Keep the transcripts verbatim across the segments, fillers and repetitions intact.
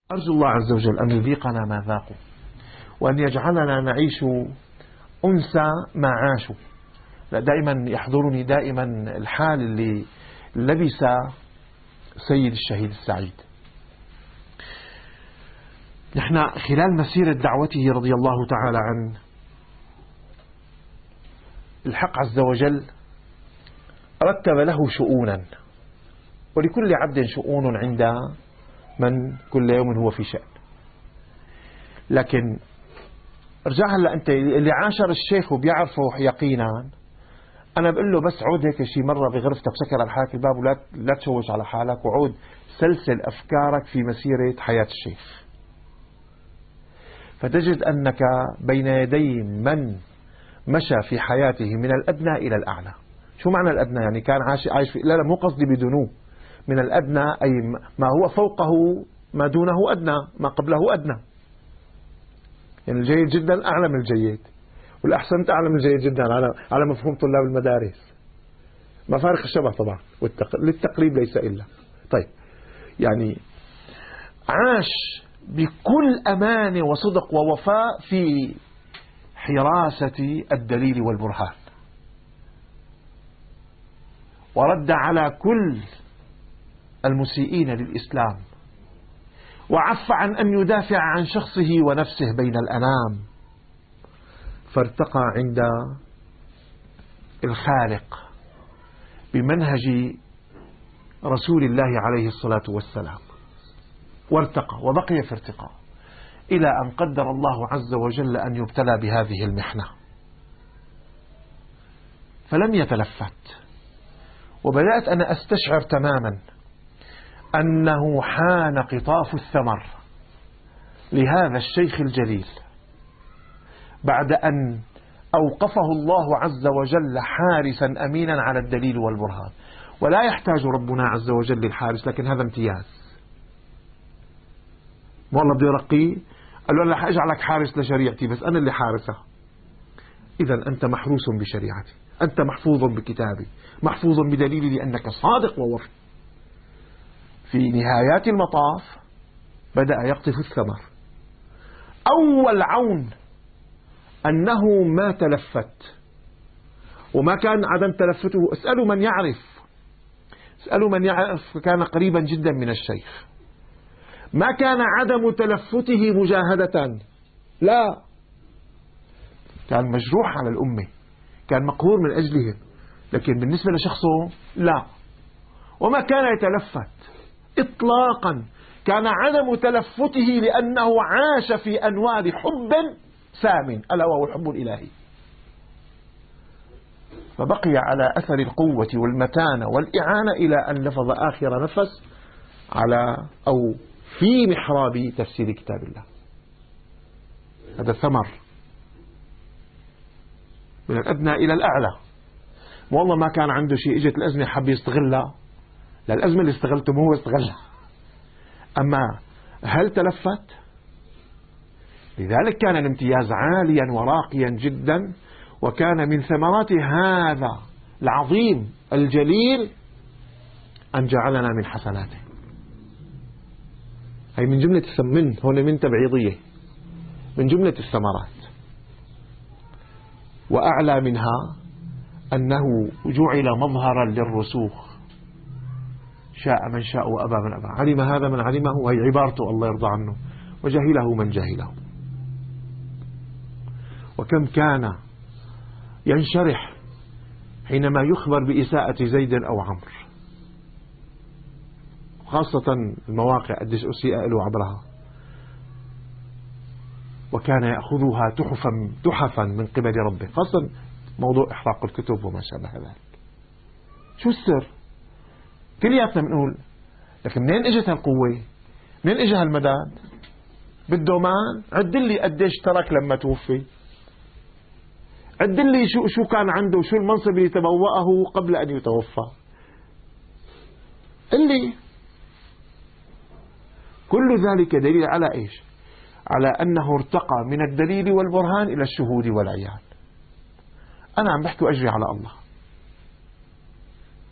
أرجو الله عز وجل أن يذيقنا ما ذاقوا، وأن يجعلنا نعيش أنسى ما عاشوا. دائما يحضرني دائما الحال اللي لبس سيد الشهيد السعيد. نحن خلال مسيرة دعوته رضي الله تعالى عنه، الحق عز وجل رتب له شؤونا، ولكل عبد شؤون عند من كل يوم هو في شأن. لكن ارجع هلا انت اللي عاشر الشيخ وبيعرفه يقينا، انا بقول له بس عود هيك شي مره بغرفتك، سكر على حالك الباب ولا لا تشوش على حالك، وعود سلسل افكارك في مسيره حياه الشيخ، فتجد انك بين يدي من مشى في حياته من الادنى الى الاعلى. شو معنى الادنى؟ يعني كان عايش عايش في، لا لا مو قصدي بدنو، من الادنى اي ما هو فوقه ما دونه ادنى، ما قبله ادنى. يعني الجيد جدا اعلى من الجيد، والأحسنت أعلى من الجيد جدا على على مفهوم طلاب المدارس. مفارق الشبه طبعا، والتق... للتقريب ليس إلا. طيب، يعني عاش بكل أمانة وصدق ووفاء في حراسة الدليل والبرهان، ورد على كل المسيئين للإسلام، وعف عن أن يدافع عن شخصه ونفسه بين الأنام، فارتقى عند الخالق بمنهج رسول الله عليه الصلاة والسلام، وارتقى وبقي في ارتقاء إلى أن قدر الله عز وجل أن يبتلى بهذه المحنة، فلم يتلفت. وبدأت أنا أستشعر تماما أنه حان قطاف الثمر لهذا الشيخ الجليل، بعد أن أوقفه الله عز وجل حارسا أمينا على الدليل والبرهان. ولا يحتاج ربنا عز وجل للحارس، لكن هذا امتياز. والله بده يرقيه، قال له أنا رح أجعلك حارس لشريعتي، بس أنا اللي حارسها. إذا أنت محروس بشريعتي، أنت محفوظ بكتابي، محفوظ بدليلي لأنك صادق ووفي. في نهايات المطاف بدأ يقطف الثمر. أول عون أنه ما تلفت، وما كان عدم تلفته. اسألوا من يعرف، اسألوا من يعرف، كان قريبا جدا من الشيخ. ما كان عدم تلفته مجاهدة، لا، كان مجروح على الأمة، كان مقهور من أجلهم، لكن بالنسبة لشخصه لا، وما كان يتلفت إطلاقا. كان عدم تلفته لأنه عاش في أنوار حب سام، ألا وهو الحب الإلهي، فبقي على أثر القوة والمتانة والإعانة إلى أن نفض آخر نفس على أو في محراب تفسير كتاب الله. هذا ثمر من الأدنى إلى الأعلى. والله ما كان عنده شيء، إجت الأزمة حب يستغلها، للأزمة اللي استغلته مو هو استغلها. أما هل تلفت؟ لذلك كان الامتياز عاليا وراقيا جدا، وكان من ثمرات هذا العظيم الجليل أن جعلنا من حسناته. هي من جملة الثمن، هون من تبعيضية، من جملة الثمرات. وأعلى منها أنه جعل مظهرا للرسوخ، شاء من شاء وأبى من أبى، علم هذا من علمه، وهي عبارته الله يرضى عنه، وجهله من جهله. وكم كان ينشرح حينما يخبر بإساءة زيد أو عمرو، خاصة المواقع قديش أسيء له عبرها، وكان يأخذها تحفا تحفا من قبل ربه، خاصة موضوع إحراق الكتب وما شابه ذلك. شو السر؟ كلياتنا بنقول، لكن منين اجت هالقوة؟ منين اجى هالمداد؟ بده مان؟ عد لي قديش ترك لما توفي، عد لي شو شو كان عنده، شو المنصب اللي تبوأه قبل أن يتوفى، اللي كل ذلك دليل على إيش؟ على أنه ارتقى من الدليل والبرهان إلى الشهود والعيان. أنا عم بحكي أجري على الله،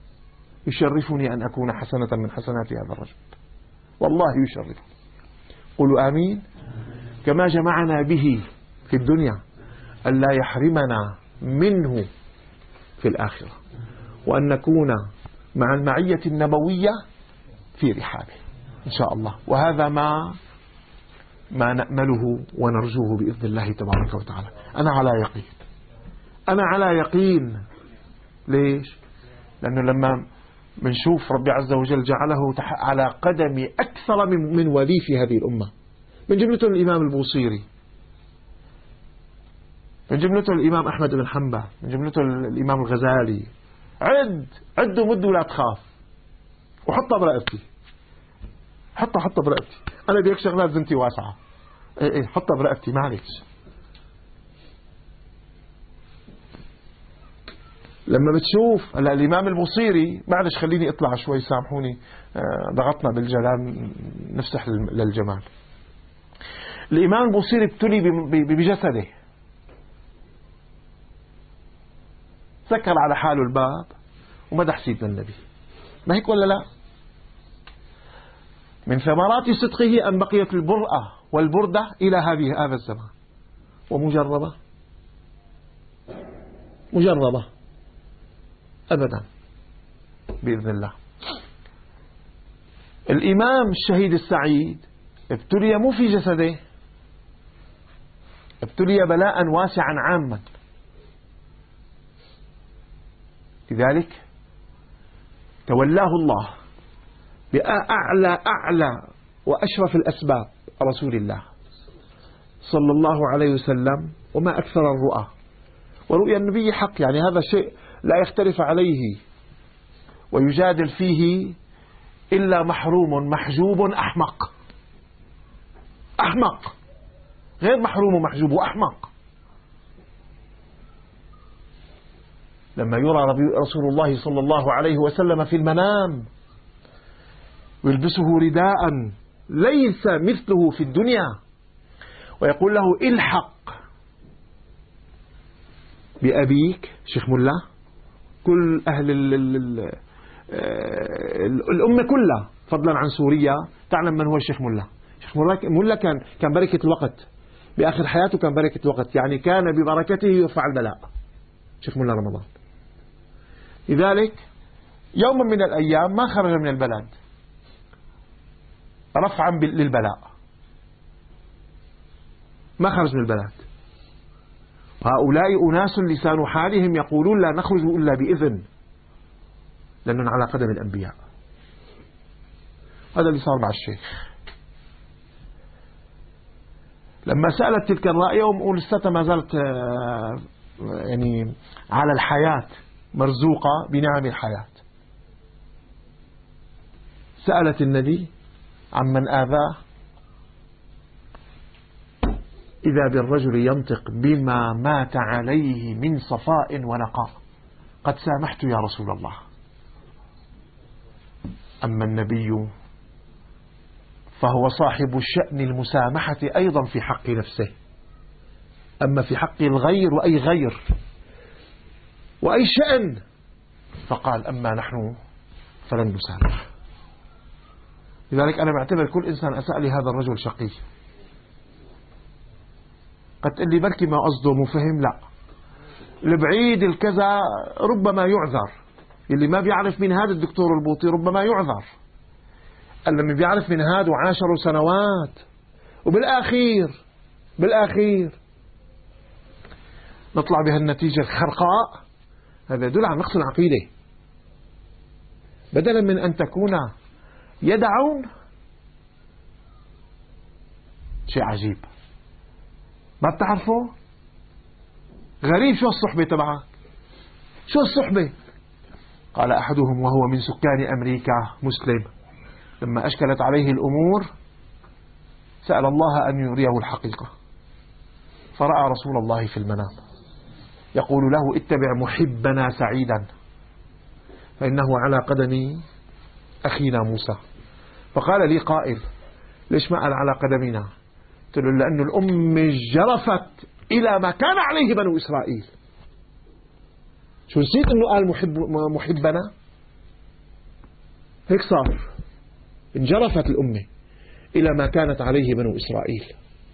يشرفني أن أكون حسنة من حسنات هذا الرجل، والله يشرفني. قولوا آمين. كما جمعنا به في الدنيا ألا يحرمنا منه في الآخرة، وأن نكون مع المعية النبوية في رحابه إن شاء الله. وهذا ما ما نأمله ونرجوه بإذن الله تبارك وتعالى. أنا على يقين، أنا على يقين. ليش؟ لأنه لما بنشوف ربي عز وجل جعله على قدم أكثر من من ولي في هذه الأمة، من جملته الإمام البوصيري، من جملته الإمام أحمد بن حنبل، من جملته الإمام الغزالي. عد عد ومد ولا تخاف، وحطها برقبتي، حطها حطها برقبتي. أنا بيك شغلات زنتي واسعة، إيه إيه حطها برقبتي معلش. لما بتشوف هلا الإمام البوصيري، معلش خليني أطلع شوي سامحوني، ضغطنا بالجلال نفتح للجمال. الإمام البوصيري ابتلي بجسده، سكر على حاله الباب ومدح سيدنا النبي، ما هيك ولا لا؟ من ثمرات صدقه أن بقيت البرأة والبردة إلى هذه هذا الزمان، ومجربة مجربة أبدا بإذن الله. الإمام الشهيد السعيد ابتلي مو في جسده، ابتلي بلاء واسعا عاما. لذلك تولاه الله بأعلى أعلى وأشرف الأسباب رسول الله صلى الله عليه وسلم. وما أكثر الرؤى، ورؤيا النبي حق، يعني هذا شيء لا يختلف عليه ويجادل فيه إلا محروم محجوب أحمق. أحمق، غير محروم ومحجوب، وأحمق. لما يرى رسول الله صلى الله عليه وسلم في المنام ويلبسه رداء ليس مثله في الدنيا، ويقول له الحق بأبيك شيخ ملا. كل أهل ال ال ال الأمة كلها فضلا عن سوريا تعلم من هو الشيخ ملا. الشيخ ملا كان كان بركة الوقت، بآخر حياته كان بركة الوقت، يعني كان ببركته يرفع البلاء شيخ ملا رمضان. لذلك يوم من الأيام ما خرج من البلد رفعا للبلاء، ما خرج من البلد. هؤلاء أناس لسان حالهم يقولون لا نخرج إلا بإذن، لأننا على قدم الأنبياء. هذا اللي صار مع الشيخ. لما سألت تلك الرائية ولساتها ما زالت يعني على الحياة، مرزوقة بنعم الحياة، سألت النبي عمن آذاه، إذا بالرجل ينطق بما مات عليه من صفاء ونقاء، قد سامحت يا رسول الله. أما النبي فهو صاحب الشأن المسامحة أيضا في حق نفسه، أما في حق الغير وأي غير وأي شأن فقال أما نحن فلن نسامح. لذلك أنا بعتبر كل إنسان أساء لهذا الرجل شقي. قد تقول لي بركي ما قصده مو فهم، لا، البعيد الكذا ربما يعذر، اللي ما بيعرف من هذا الدكتور البوطي ربما يعذر، اللي بيعرف من هذا وعاشروا سنوات، وبالآخير بالآخير نطلع بهالنتيجة الخرقاء. هذا يدل على نقص العقيدة. بدلا من أن تكون يدعون، شيء عجيب ما بتعرفه، غريب. شو الصحبة تبعك؟ شو الصحبة؟ قال أحدهم وهو من سكان أمريكا مسلم، لما أشكلت عليه الأمور سأل الله أن يريه الحقيقة، فرأى رسول الله في المنام يقول له اتبع محبنا سعيدا فإنه على قدم أخينا موسى. فقال لي قائل ليش ما قال على قدمنا؟ قلت له لأن الأم جرفت إلى ما كان عليه بنو إسرائيل. شو نسيت أنه قال محب محبنا؟ هيك صار، انجرفت الأمة إلى ما كانت عليه بنو إسرائيل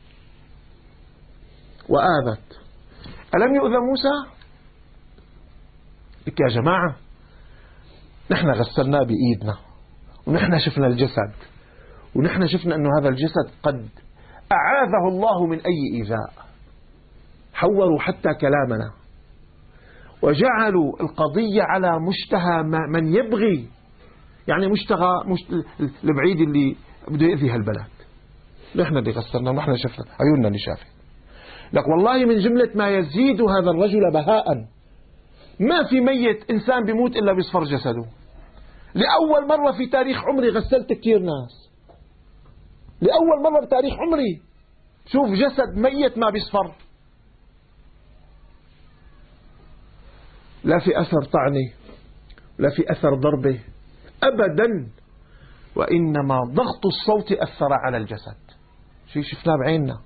وآذت. ألم يؤذى موسى؟ لك يا جماعة، نحن غسلناه بإيدنا، ونحن شفنا الجسد، ونحن شفنا أن هذا الجسد قد أعاذه الله من أي إيذاء. حوروا حتى كلامنا وجعلوا القضية على مشتهى من يبغي، يعني مشتهى مشت... البعيد اللي بده يأذي هالبلد. نحن اللي غسلنا ونحن شفنا، عيوننا اللي شافت. لك والله من جملة ما يزيد هذا الرجل بهاء، ما في ميت إنسان بيموت إلا بيصفر جسده. لأول مرة في تاريخ عمري غسلت كتير ناس، لأول مرة بتاريخ عمري شوف جسد ميت ما بيصفر، لا في أثر طعنة لا في أثر ضربة أبدا، وإنما ضغط الصوت أثر على الجسد. شيء شفناه بعيننا.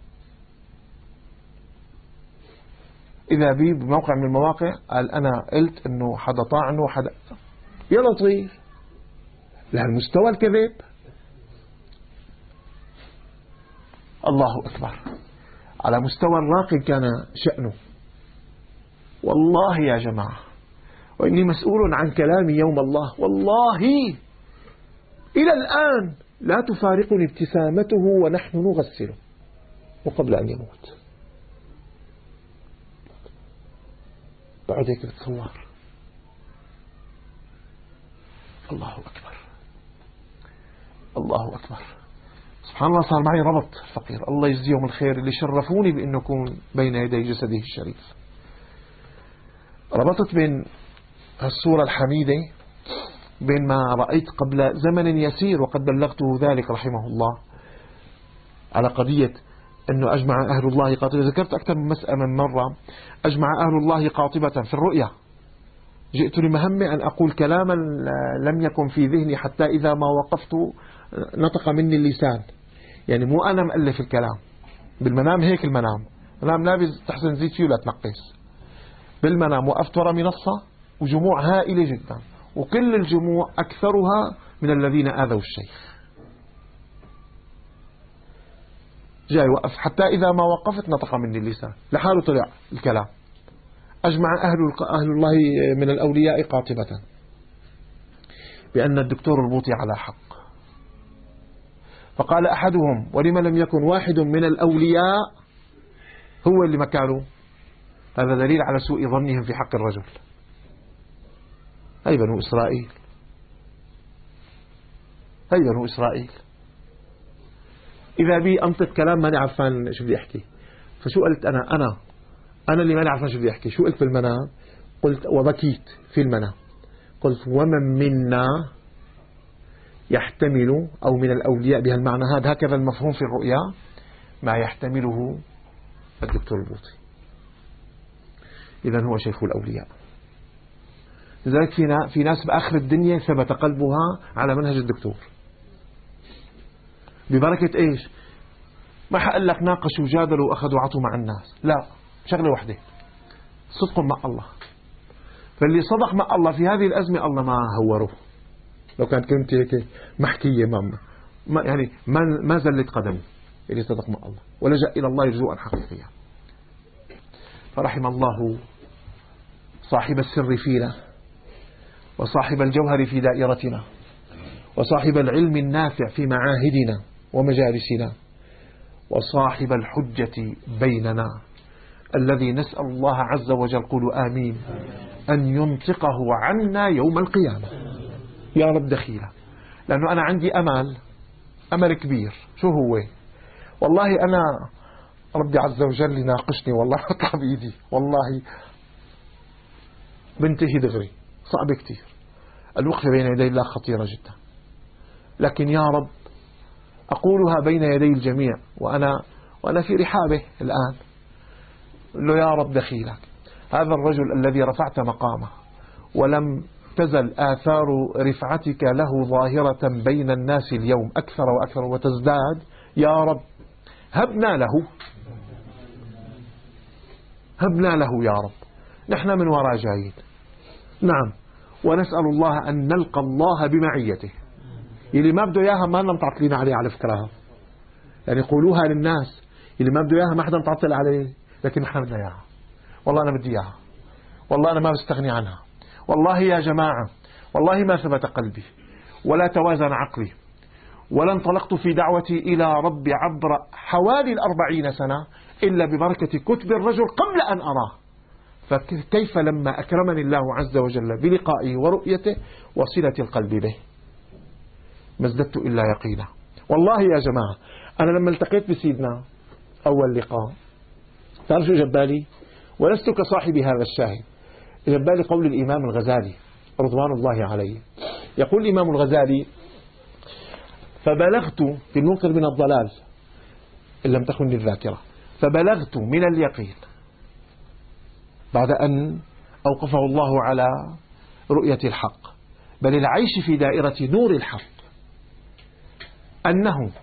إذا بي بموقع من المواقع قال أنا قلت أنه حدا طعنه حدا، يا لطيف لهالمستوى الكذب. الله أكبر، على مستوى الراقي كان شأنه. والله يا جماعة، وإني مسؤول عن كلامي يوم الله، والله إلى الآن لا تفارقني ابتسامته ونحن نغسله وقبل أن يموت. بعد هيك بتصور. الله أكبر، الله أكبر. سبحان الله، صار معي ربط فقير، الله يجزيهم الخير اللي شرفوني بأن أكون بين يدي جسده الشريف. ربطت بين الصورة الحميدة بين ما رأيت قبل زمن يسير وقد بلغته ذلك رحمه الله على قضية أنه أجمع أهل الله قاطبة. ذكرت أكثر من مسألة من مرة. أجمع أهل الله قاطبة في الرؤيا. جئت لمهمة أن أقول كلاما لم يكن في ذهني حتى إذا ما وقفت نطق مني اللسان. يعني مو أنا مؤلف الكلام بالمنام، هيك المنام منام لابس تحسن زيت فيه ولا تنقص. بالمنام وقفت ورا منصة وجموع هائلة جدا، وكل الجموع أكثرها من الذين آذوا الشيخ. جاي وقف حتى إذا ما وقفت نطق مني اللسان، لحاله طلع الكلام. أجمع أهل أهل الله من الأولياء قاطبة بأن الدكتور البوطي على حق. فقال أحدهم: ولما لم يكن واحد من الأولياء هو اللي مكانه؟ هذا دليل على سوء ظنهم في حق الرجل. هي بنو إسرائيل، هي بنو إسرائيل. إذا بي أنطق كلام ماني عارفان شو بدي أحكي. فشو قلت أنا أنا أنا اللي ماني عارفان شو بدي أحكي. شو قلت في المنام؟ قلت وبكيت في المنام، قلت: ومن منا يحتمل أو من الأولياء بهالمعنى هذا، هكذا المفهوم في الرؤيا، ما يحتمله الدكتور البوطي. إذن هو شيخ الأولياء. لذلك في ناس بآخر الدنيا ثبت قلبها على منهج الدكتور ببركة إيش؟ ما حقل لك ناقشوا وجادلوا وأخذوا عطوا مع الناس، لا، شغلة واحدة: صدق مع الله. فاللي صدق مع الله في هذه الأزمة الله ما هوره. لو كانت كنت هيك محكية ماما ما يعني ما ما زلت قدمه اللي صدق مع الله ولجأ إلى الله لجوءا حقيقيا. فرحم الله صاحب السر فينا، وصاحب الجوهر في دائرتنا، وصاحب العلم النافع في معاهدنا ومجالسنا، وصاحب الحجة بيننا، الذي نسأل الله عز وجل، قولوا آمين، أن ينطقه عنا يوم القيامة يا رب دخيلة. لأنه أنا عندي أمل، أمل كبير. شو هو؟ والله أنا ربي عز وجل يناقشني، والله أطلع بإيدي، والله بنتهي دغري، صعب كتير. الوقفة بين يدي الله خطيرة جدا، لكن يا رب أقولها بين يدي الجميع وأنا وأنا في رحابه الآن. له يا رب دخيلك، هذا الرجل الذي رفعت مقامه ولم تزل آثار رفعتك له ظاهرة بين الناس اليوم أكثر وأكثر وتزداد، يا رب هبنا له، هبنا له يا رب. نحن من وراء جايين، نعم، ونسأل الله أن نلقى الله بمعيته. يلي ما بده إياها ما لنا متعطلين عليه على فكرة. يعني قولوها للناس، اللي ما بده إياها ما حدا متعطل عليه، لكن نحن بدنا إياها. والله أنا بدي إياها، والله أنا ما بستغني عنها، والله يا جماعة والله ما ثبت قلبي ولا توازن عقلي ولا انطلقت في دعوتي إلى ربي عبر حوالي الأربعين سنة إلا ببركة كتب الرجل قبل أن أراه. فكيف لما أكرمني الله عز وجل بلقائه ورؤيته وصلة القلب به، ما ازددت إلا يقينا. والله يا جماعة أنا لما التقيت بسيدنا أول لقاء تعرف شو جبالي؟ ولست كصاحب هذا الشاهد، جبالي قول الإمام الغزالي رضوان الله عليه. يقول الإمام الغزالي: فبلغت في المنكر من الضلال إن لم تخن الذاكرة، فبلغت من اليقين بعد أن أوقفه الله على رؤية الحق بل العيش في دائرة نور الحق، أنه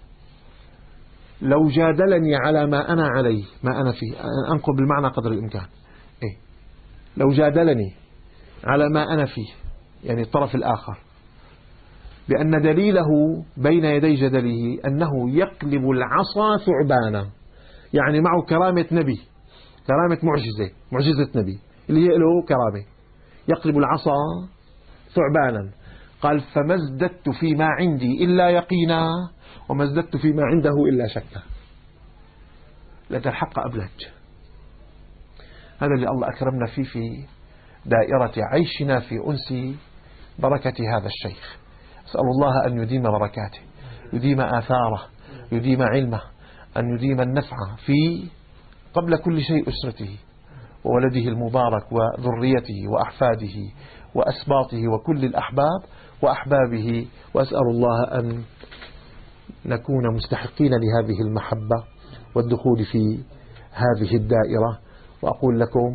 لو جادلني على ما أنا عليه ما أنا فيه، أنقل بالمعنى قدر الإمكان، إيه؟ لو جادلني على ما أنا فيه، يعني الطرف الآخر، بأن دليله بين يدي جدله أنه يقلب العصا ثعبانا، يعني معه كرامة نبي، كرامة معجزة، معجزة نبي اللي هي له كرامة، يقلب العصا ثعبانا. قال: فما ازددت فيما عندي إلا يقينا وما ازددت فيما عنده إلا شكا. لأن الحق أبلج. هذا اللي الله أكرمنا فيه في دائرة عيشنا في أنس بركة هذا الشيخ. أسأل الله أن يديم بركاته، يديم آثاره، يديم علمه، أن يديم النفع في قبل كل شيء أسرته وولده المبارك وذريته وأحفاده وأسباطه وكل الأحباب وأحبابه. وأسأل الله أن نكون مستحقين لهذه المحبة والدخول في هذه الدائرة. وأقول لكم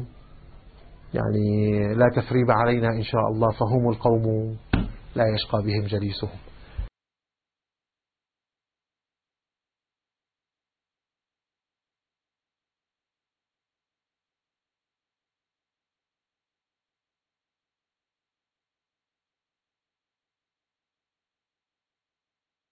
يعني لا تثريب علينا إن شاء الله، فهم القوم لا يشقى بهم جليسهم.